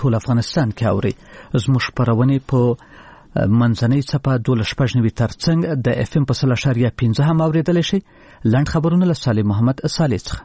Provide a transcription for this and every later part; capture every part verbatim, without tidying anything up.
ټول افغانستان کې اوري. زموږ خپرونې په منځنۍ څپه دولس شپږ نوي ترڅنګ د اف ام په سل اشاریه پنځه هم اوریدلی شي. لنډ خبرونه له صالح محمد صالح څخه.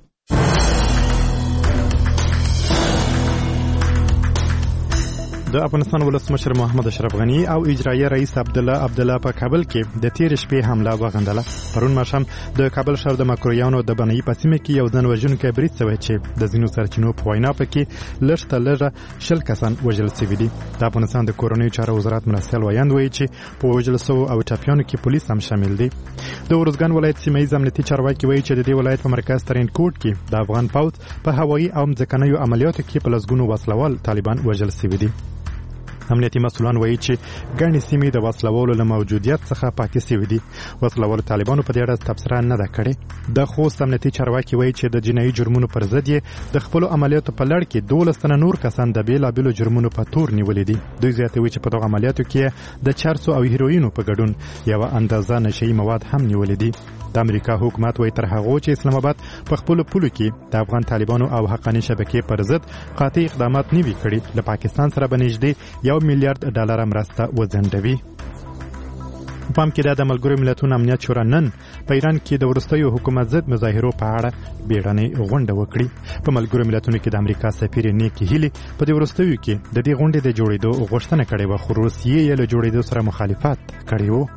د افغانستان ولسمشر محمد اشرف غنی او اجرایي رئیس عبدالله عبدالله په کابل کې د تیر شپې حمله وغندله. پرون ماښام د کابل ښار د مکرویانو د بنایي په سیمه کې یو ځان وژونکی برید شوی چې د ځینو سرچینو په وینا پکې لږ تر لږه شل کسان وژل شوي دي. د افغانستان د کورنیو چارو وزارت مرستیال ویاند وایي چې په وژل شوو او ټپیانو کې پولیس هم شامل دي. د ارزګان ولایت سیمه ییز امنیتي چارواکي وایي چې د دې ولایت په مرکز ترینکوټ کې د افغان پوځ په هوایي او ځمکنیو عملیاتو کې په لسګونو وسلوال طالبان وژل شوي دي. امنیتي مسؤلان وایي چې ګڼې سیمې د وسلوالو له موجودیت څخه پاکې شوي دي. وسلوالو طالبانو په دې اړه تبصره نه ده کړې. د خوست امنیتي چارواکي وایي چې د جنایي جرمونو پر ضد یې د خپلو عملیاتو په لړ کې دولس تنه نور کسان د بېلابېلو جرمونو په تور نیولي دي. دوی زیاتوي چې په دغه عملیاتو کې د چرسو او هیروینو په ګډون یوه اندازه نشهیي مواد هم نیولي دي. د امریکا حکومت وایي تر هغو چې اسلام آباد په خپلو پولو کې د افغان طالبانو او حقاني شبکې پر ضد قاطع اقدامات نه وي کړي، له پاکستان سره به نږدې یو میلیارډ ډالر مرسته وځنډوي. پام کې د ملګرو ملتونو امنیت شورا نن په ایران کې د وروستیو حکومت ضد مظاهرو په اړه بیړنۍ غونډه وکړي. په ملګرو ملتونو کې د امریکا سفیر نیکی هیلی په دې وروستیو کې د دې غونډې د جوړېدو غوښتنه کړې وه، خو روسیې یې له جوړېدو سره مخالفت کړی و.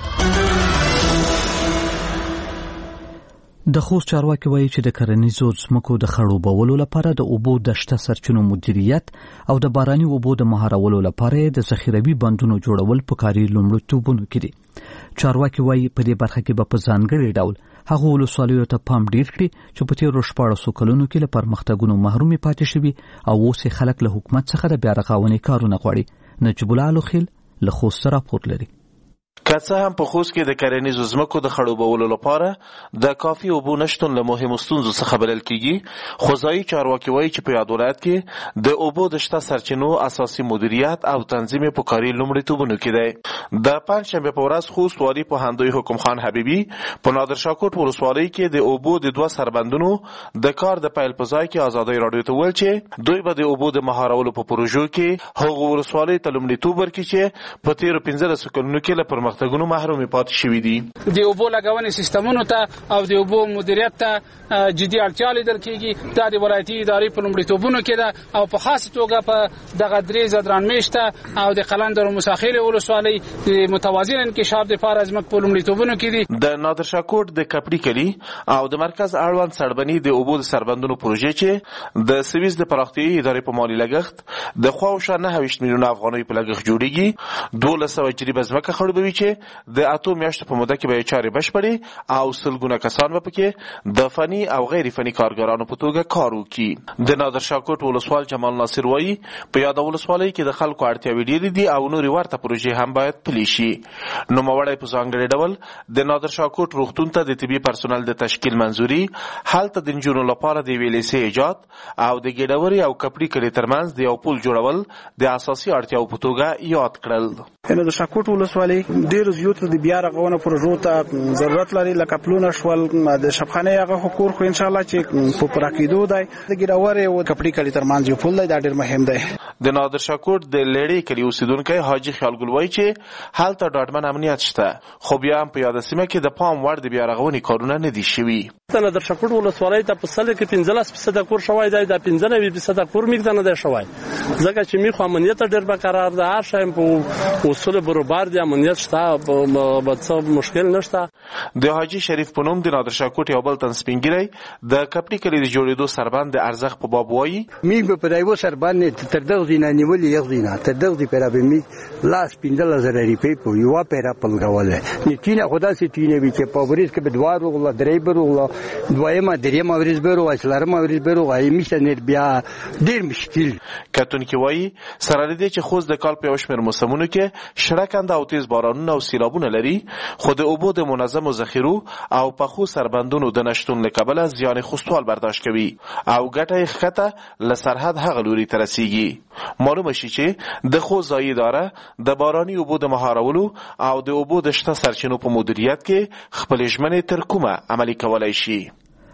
د خوست چارواکي وایي چې د کرنیزو ځمکو د خړوبولو لپاره د اوبو د شته سرچینو مدیریت او د باراني اوبو د مهارولو لپاره د ذخیروي بندونو جوړول په کاري لومړیتوبونو کې دي. چارواکي وایي په دې برخه کې به په ځانګړي ډول هغو ولسوالیو ته پام ډیر کړي چې په تېرو شپاړسو کلونو کې له پرمختګونو محرومې پاتې شوي او اوس یې خلک له حکومت څخه د بیا رغونې کارونه غواړي. نجیب الله الوخیل له خوست راپور لري. که څه هم په خوست کې د کرنیزو ځمکو د خړوبولو لپاره د کافي اوبو نشتون له مهمو ستونزو څخه بلل کېږي، خو ځایي چارواکي وایي چې په یاد ولایت کې د اوبو د شته سرچینو اساسي مدیریت او تنظیم یې په کاري لومړیتوبونو کې دی. د پنجشنبې په ورځ خوست والي پوهندوی حکم خان حبیبي په نادر شاه کوټ ولسوالۍ کې د اوبو د دوه سربندونو د کار د پیل په ځای کې ازادۍ راډیو ته وویل چې دوی به د اوبو د مهارولو په پروژو کې هغو ولسوالیو ته لومړیتوب ورکړي چې په تېرو پنځلسو کلونو کې له پرمختګونو محرومې پاتې شوي دي. د اوبو لګونې سیستمونو ته او د اوبو مدیریت ته جدي اړتیا لیدل کېږي. دا د ولایتي ادارې په لومړیتوبونو کې ده او په خاصه توګه په دغه درې ځدران میشته او د قلندر مساخیل ولسوالۍ د متوازن انکشاف لپاره زموږ په لومړیتوبونو کې دي. د نادر شاه کوټ د کپړي کلي او د مرکز اړوند سړبني د اوبو د سربندونو پروژې چې د سویس د پراختیايي ادارې په مالي لګښت د خواوشا نهه ویشت میلیونه افغانۍ په لګښت جوړیږي. دولس سوه جریبه ځمکه خړوبوي چې د اتو میاشتو په موده کې به چارې بشپړې او سلګونه کسان به پکې د فني او غیر فني کارګرانو په توګه کار وکړي. د نادر شاه کوټ ولسوال جمال ناصر وایي په یاده ولسوالۍ کې د خلکو اړتیاوې ډېرې دي او نورې ورته پروژې هم باید پلي شي. نوموړی په ځانګړي ډول د نادر شاه کوټ روغتون ته د طبي پرسونل د تشکیل منظوري، هلته د نجونو لپاره د یوې لیسې ایجاد او د ګېډوري او کپړي کلي ترمنځ د یو پل جوړول د اساسي اړتیاو په توګه یاد کړل. د شاه کوټ ولسوالۍ ډېر زیات د بیا رغونه پروژو ته ضرورت لري، لکه پلونه شول، د شبخانه هغه حقوق خو ان شاء الله چې په پراکېدو دی. د ګډوري او کپړي کلي ترمنځ یو پل دی، دا ډېر مهم دی. د نادر شاه کوټ د لړۍ کلي اوسیدونکی حاجي خیالګل وایي چې هلته ډاډمن امنیت شته، خو بیا هم په یاده سیمه کې د پام وړ د بیا رغونې کارونه نه دي شوي. د نادر شاه کوټ ولسوالۍ ته په سل کې پنځلس فیصده کور شوی دی، د پنځه نوي فیصده کور میږده نه دی شوی، ځکه چې میخو امنیت ډېر برقرار ده. هر شی په اصول برابر دی، امنیت شته، به څه مشکل نشته. د حاجي شریف په نوم د نادر شاه کوټ یو بل تن سپینګیری د کپړي کلي د جوړېدو سربند د ارزښت په باب وایي میږ به په یوه سربند تر دغه ځای نه نیولې یو ځای نه تر دغه ځای پورې به میږ لاس پنځلس زره روپۍ په یوه پیره پلګولی. نیټینه خو داسې ټینه وي چې په ورځ کې به دوه روغله درې به روغله دویمه درېیمه ورځ به روغله څلورمه ورځ به روغله همیشه نېر بیا ډېر مشکل. کتونکي وایي سره له دې چې خوست د کال په یو شمېر موسمونو کې شړکنده او تیز بارانونه او سیلابونه لري، خو د اوبو د منظمو ذخیرو او پخو سربندونو د نشتون له کبله زیان خوستوال برداشت کوي او ګټه یې ښکته له سرحد هغه لوري ته رسیږي. معلومه شي چې د خوست ځایي اداره د باراني اوبو د مهارولو او د اوبو د شته سرچینو په مدیریت کې خپلې ژمنې تر کومه عملي کولی شي.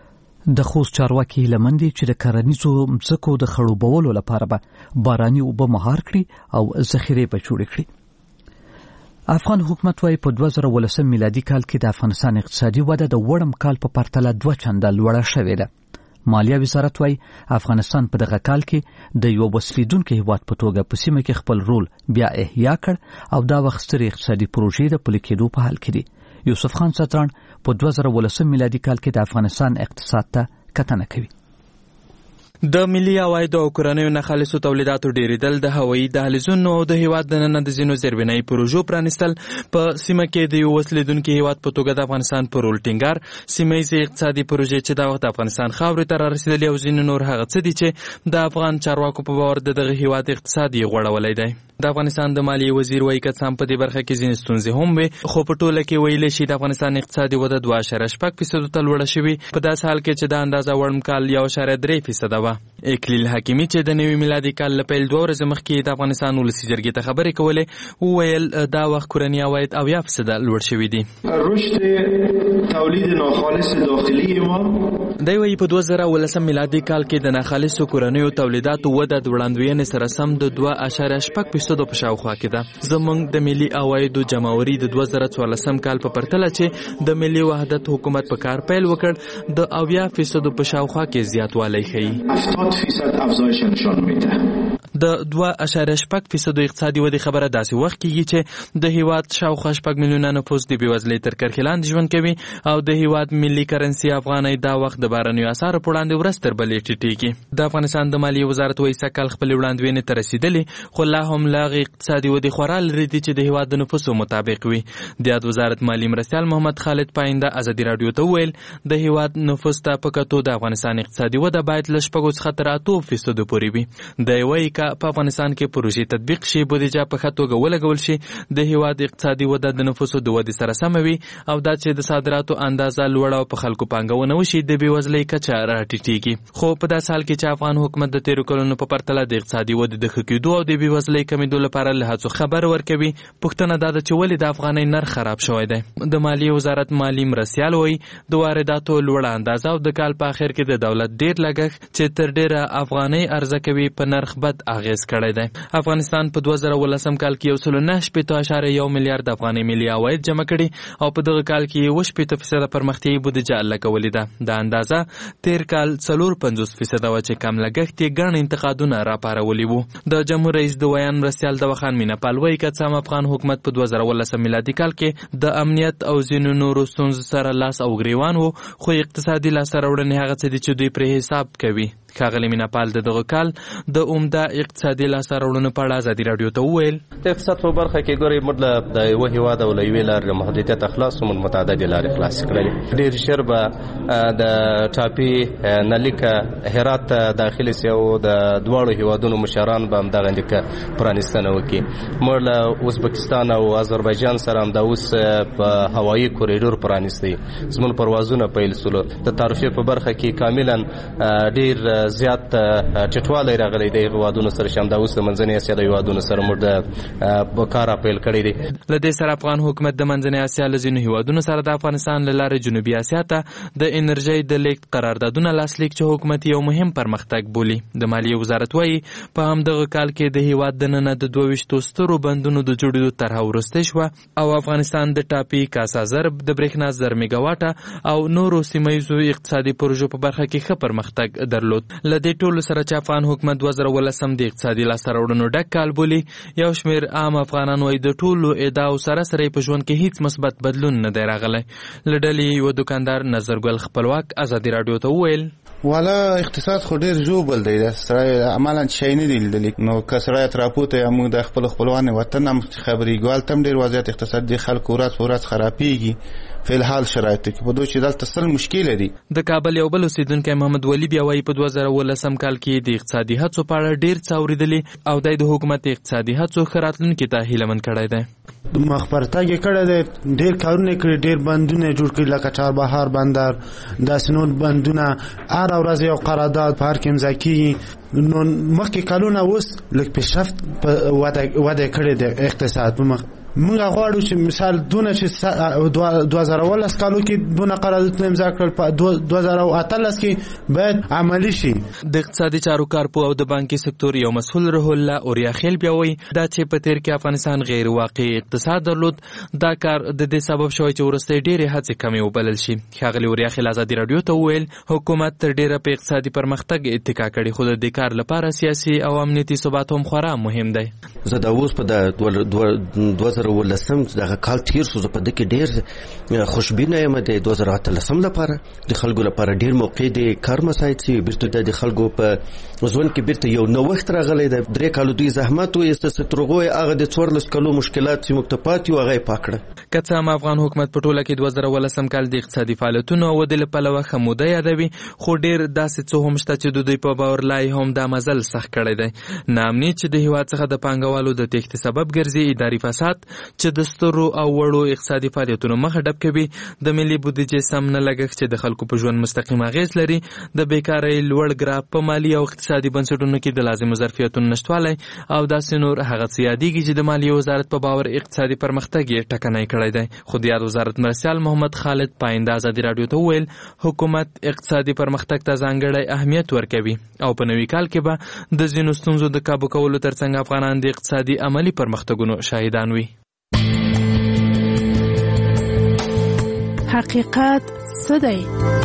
د خوست چارواکي هیله مند دي چې د کرنیزو ځمکو د خړوبولو لپاره به باراني اوبه مهار کړي او ذخیرې به جوړې کړي. افغان حکومت وايي په دوه زره ولسم میلادي کال کې د افغانستان اقتصادي وده د وړم کال په پرتله دوه چنده لوړه شوې ده. مالیه وزارت وايي افغانستان په دغه کال کې د یو وسلیدونکو هیواد په توګه په سیمه کې خپل رول بیا احیا کړ او دا وخت سترې اقتصادي پروژې د پلي کېدو په حال کې دي. یوسف خان ستران په دوه زره ولسم میلادي کال کې د افغانستان اقتصاد ته کتنه کوي. د ملي عوایدو او کورنیو ناخالصو تولیداتو ډیریدل، د هوایي دهلیزونو او د هیواد دننه د ځینو زیربنایي پروژو پرانیستل، په سیمه کې د یو وسلیدونکي هیواد په توګه د افغانستان په رول ټینګار، سیمه ییزې اقتصادي پروژې چې دا وخت د افغانستان خاورې ته رارسېدلي او ځینې نور هغه څه دي چې د افغان چارواکو په باور د دغه هیواد اقتصاد یې غوړولی دی. د افغانستان د مالیې وزیر وایي که څه هم په دې برخه کې ځینې ستونزې هم وي، خو په ټوله کې ویلی شي د افغانستان اقتصادي وده دوه اعشاریه شپږ فیصدو ته لوړه شوې، په داسې حال کې چې دا اندازه وړم کال یو اعشاریه درې فیصده وه. اکلیل حکیمي چې د نوي میلادي کال له پیل دوه ورځې مخکې د افغانستان ولسي جرګې ته خبرې کولې، وویل دا وخت کورني عواید اویا فیصده لوړ شوي دي. رشد تولید ناخالص داخلي ما دی وایي په دوه زره ولسم میلادي کال کې د ناخالصو کورنیو تولیداتو وده د وړاندوینې سره سم د دوه اعشاریه شپږ فیصدو په شاوخوا کې ده. زموږ د ملي عوایدو جمعوري د دوه زره څوارلسم کال په پرتله چې د ملي وحدت حکومت په کار پیل وکړ د اویا فیصدو په شاوخوا کې زیاتوالی ښیي. فیصد افزایش نشان میده. د دوه اعشاریه شپږ فیصدو اقتصادي ودې خبره داسې وخت کېږي چې د هیواد شاوخوا شپږ میلیونه نفوس د بېوزلۍ تر کرښې لاندې ژوند کوي او د هیواد ملي کرنسي افغانۍ دا وخت د بهرنیو اسعارو په وړاندې ورځ تر بلې ټیټېږي. د افغانستان د مالیې وزارت وایي سږکال خپلې وړاندوینې ته رسېدلې، خو لا هم له هغې اقتصادي ودې خورا لرې دي چې د هیواد د نفوسو مطابق وي. د یاد وزارت مالي مرستیال محمد خالد پاینده ازادي راډیو ته وویل د هیواد نفوس ته په کتو د افغانستان اقتصادي وده باید له شپږو څخه تر اتو فیصدو پورې وي. دی وایي که په افغانستان کې پروژې تطبیق شي، بودیجه په ښه توګه ولګول شي، د هیواد اقتصادي وده د نفوسو د ودې سره سمه وي او دا چې د صادراتو اندازه لوړه او په خلکو پانګونه وشي د بېوزلۍ کچه راټیټېږي. خو په داسې حال کې چې افغان حکومت د تېرو کلونو په پرتله د اقتصادي ودې د ښه کېدو او د بېوزلۍ کمېدو لپاره له هڅو خبر ورکوي. پوښتنه دا ده چې ولې د افغانۍ نرخ خراب شوی دی. د مالیې وزارت مالي مرستیال وایي د وارداتو لوړه اندازه او د کال په اخر کې د دولت ډېر لګښت چې تر ډېره افغانۍ عرضه کوي په نرخ بد اغېز کړی دی. افغانستان په دوه زره ولسم کال کې یو سل نه شپېته اعشاریه یو میلیارډ افغانۍ ملي عواید جمع کړي او په دغه کال کې اوه شپېته فیصده پرمختیایي بودیجه لګولې ده. دا اندازه تېر کال څلور پنځوس فیصده وه چې کم لګښت یې ګڼ انتقادونه راپارولي وو. د جمهور رئیس د ویان مرستیال دواخان مینهپال وایي که څه هم افغان حکومت په دوه زره ولسم میلادي کال کې د امنیت او ځینو نورو ستونزو سره لاس او ګریوان وو، خو اقتصادي لاسته راوړنې هغه څه دي چې دوی پرې حساب کوي. ښاغلي مینهپال د دغه کال د عمده اقتصادي لاسته راوړنو په اړه ازادي راډیو ته وویل د اقتصاد په برخه کې ګورئ موږ د یوه هیواد او له یوې لارې له محدودیت خلاص موږ متعددې لارې خلاصې کړلې. ډېر ژر به د ټاپي نلیکه هرات ته داخلي سي او د دواړو هیوادونو مشران به همدغه پرانیستنه وکړي. موږ له ازبکستان او آذربایجان سره همدا اوس په هوایي کوریډور پرانیستی. زموږ پروازونه پیل سولو. د تعرفې په برخه کې کاملا ډېر زیات ټیټوالی راغلی دی. هیوادونو سره چې همدا اوس د منځنۍ اسیا د هیوادونو سره موږ د کار پیل کړی دی. له دې سره افغان حکومت د منځنۍ اسیا له ځینو هیوادونو سره د افغانستان له لارې جنوبي اسیا ته د انرژۍ د لیږد قراردادونه لاسلیک چې حکومت یو مهم پرمختګ بولي. د مالیې وزارت وایي په همدغه کال کې د هیواد دننه د دوه ویشتو سترو بندونو د جوړېدو طرحه وروستۍ شوه او افغانستان د ټاپي کاسا ضرب د برېښنا زر میګاواټه او نورو سیمه ییزو اقتصادي پروژو په برخه کې ښه پرمختګ درلود. له دې ټولو سره چې افغان حکومت دوه زره ولسم د اقتصادي لاسته راوړنو ډک کال بولي، یو شمېر عام افغانان وایي د ټولو ادعاو سره سره په ژوند کې هیڅ مثبت بدلون نه دی راغلی. له ډلې یوه دوکاندار نظرګل خپلواک ازادي راډیو ته وویل والا اقتصاد خو ډېر ژوبل دی، د سړی عملا شی نه دی لیدلی. نو که سړی تراپوته یا موږ د خپل خپلوان وطن هم خبرېږو، هلته هم ډېر وضعیت اقتصادي خلکو ورځ په ورځ خرابېږي. فی الحال شرایطو کې په دوی چې دلته سل مشکل دي. د کابل یو بل اوسیدونکی محمد ولی بیا وایي په دوه زره ولسم کال کې د اقتصادي هڅو په اړه ډېر څه اورېدلي او دی د حکومت اقتصادي هڅو ښه راتلونکي ته هیلهمند کړی دی. مخبرتګ یې کړی دی، ډېر کارونه کړي، ډېر بندونه جوړ کړي لکه چاربهار بندر، داسې نور بندونه. هره ورځ یو قرارداد په هر کې امضا کېږي. نو مخکې کلونه اوس لږ پیشرفت وده کړی دی اقتصاد موږ غواړو چې مثال دونه چې دوه زره ولس کالو کې دونه قراردادونه امضا کړل په دوه زره اتلس کې باید عملی شي. د اقتصادي چارو کارپو او د بانکي سکتور یو مسؤل روح الله اوریاخیل بیا وایي دا چې په تیر کې افغانستان غیر واقعي اقتصاد درلود دا کار د دې سبب شوی چې وروسته ډېرې هڅې کمې وبلل شي. ښاغلي اوریاخیل ازادي راډیو ته وویل حکومت تر ډېره په اقتصادي پرمختګ اتکا کړې خو د دې کار لپاره سیاسي او امنیتي ثبات هم خورا مهم دی. زه دا اوس په دوه زره ولسم دغه کال تیر شو، زه په دې کې ډېر خوشبینه یم د دوه زره اتلسم لپاره د خلکو لپاره ډېر موقع دی کار مساعد شي. بیرته د خلکو په ژوند کې بیرته یو نوښت راغلی دی. درې کالو دوی زحمت وایسته سترغو هغه د څوارلس کالو مشکلات چې موږ ته پاتې وو هغه یې پاک کړه. که څه هم افغان حکومت په ټوله کې دوه زره ولسم کال د اقتصادي فعالیتونو او ودې له پلوه ښه موده یادوي، خو ډېر داسې څه هم شته چې د دوی په باور لا هم دا مزل سخت کړی دی. ناامني چې د هېواد څخه د پانګوالو د تېښتې سبب ګرځي، اداري فساد چې د سترو او وړو اقتصادي فعالیتونو مخه ډب کوي، د ملي بودیجې سم نه لګښت چې د خلکو په ژوند مستقیم اغېز لري، د بیکارۍ لوړ ګراف په مالي او اقتصادي بنسټونو کې د لازمو ظرفیتونو نشتوالی او داسې نور هغه څه یادېږي چې د مالیې وزارت په باور اقتصادي پرمختګ یې ټکنی کړی دی. خو د یاد وزارت مرستیال محمد خالد پاینده ازادي راډیو ته وویل حکومت اقتصادي پرمختګ ته ځانګړی اهمیت ورکوي او په نوي کال کې به د ځینو ستونزو د کابو کولو ترڅنګ افغانان د اقتصادي عملي پرمختګونو شاهدان وي. حقیقت څه دی؟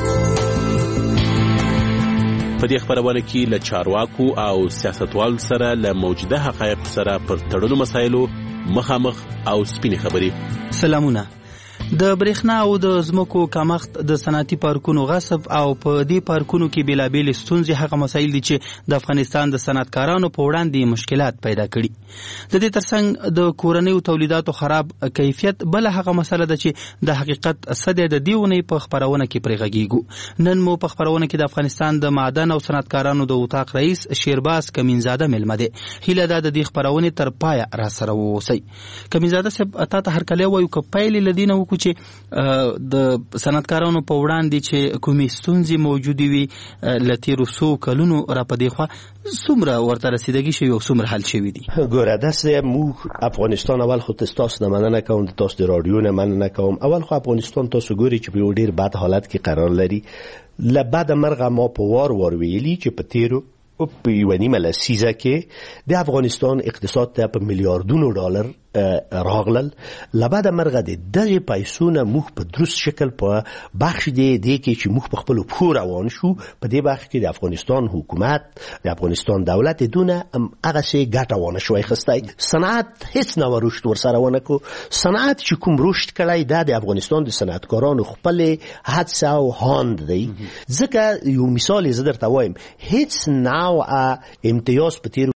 په دې خبرونه کې له چارواکو او سیاستوالو سره له موجوده حقایق سره پر تړلو مسایلو مخامخ او سپینې خبرې. سلامونه. د برېښنا او د ځمکو کمښت، د صنعتي پارکونو غصب او په دې پارکونو کې بیلابېلې ستونزې هغه مسایل دي چې د افغانستان د صنعتکارانو په وړاندې مشکلات پیدا کړي. د دې ترڅنګ د کورنیو تولیداتو خراب کیفیت بله هغه مسله ده چې د حقیقت څه دی د دې اونۍ په خپرونه کې پرې غږیږو. نن مو په خپرونه کې د افغانستان د معدن او صنعتکارانو د اتاق رئیس شیرباز کمینزاده مېلمه دی. هیله ده د دې خپرونې تر پایه را سره واوسئ. کمینزاده صاحب تا ته هرکلی وایو که پیل له دې نه وکړو چې د صنعتکارانو په وړاندې چې کومې ستونزې موجودې وي له تېرو څو کلونو را په دې خوا څومره ورته رسیدګي شوي او څومره حل شوي دي؟ ګوره داسې موږ افغانستان اول خو تاسو نه مننه کوم، د تاسو د راډیو نه مننه کوم. اول خو افغانستان تاسو ګوري چې په یو ډېر بد حالت کې قرار لري. له بده مرغه ما په وار وار ویلي چې په تېرو په یوه نیمه لسیزه کې د افغانستان اقتصاد ته په میلیاردونو ډالر راغلل. له بده مرغه د دغې پیسو نه موږ په درست شکل په بخش دی دی کې چې موږ په خپلو پښو روان شو، په دې بخش کې د افغانستان حکومت د افغانستان دولت دونه هغسې ګټه وانه شوی اخیستی. صنعت هیڅ نوه رشد ورسره ونه کړو. صنعت چې کوم رشد کړی دا د افغانستان د صنعتکارانو خپلې هڅه او هاند دی. ځکه یو مثال یې زه درته وایم، هیڅ نوع امتیاز په تېرو